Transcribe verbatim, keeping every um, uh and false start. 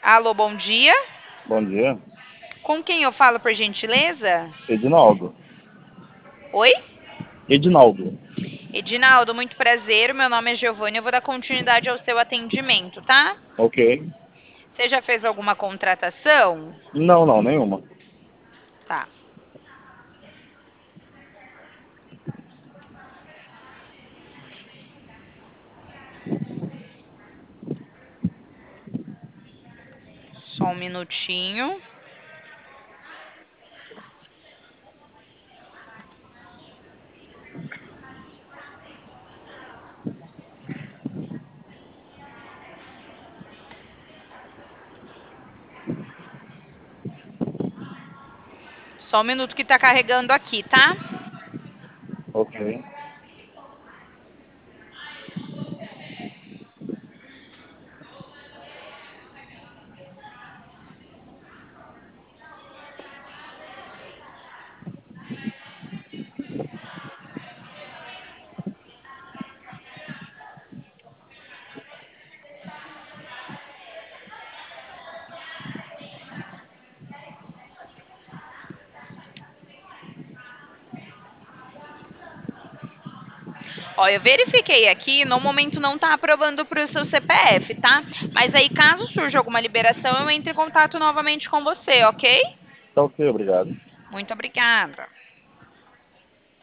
Alô, bom dia. Bom dia. Com quem eu falo, por gentileza? Edinaldo. Oi? Edinaldo. Edinaldo, muito prazer. Meu nome é Giovanni. Eu vou dar continuidade ao seu atendimento, tá? Ok. Você já fez alguma contratação? Não, não, nenhuma. Tá. Só um minutinho. Só um minuto que tá carregando aqui, tá? Ok. Ó, eu verifiquei aqui, no momento não tá aprovando para o seu C P F, tá? Mas aí, caso surja alguma liberação, eu entro em contato novamente com você, ok? Tá ok, obrigado. Muito obrigada.